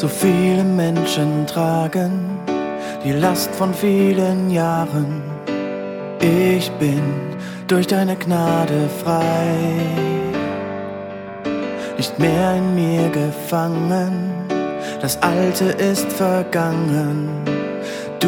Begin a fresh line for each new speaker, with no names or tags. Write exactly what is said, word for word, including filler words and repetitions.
So viele Menschen tragen die Last von vielen Jahren. Ich bin durch deine Gnade frei, nicht mehr in mir gefangen. Das Alte ist vergangen.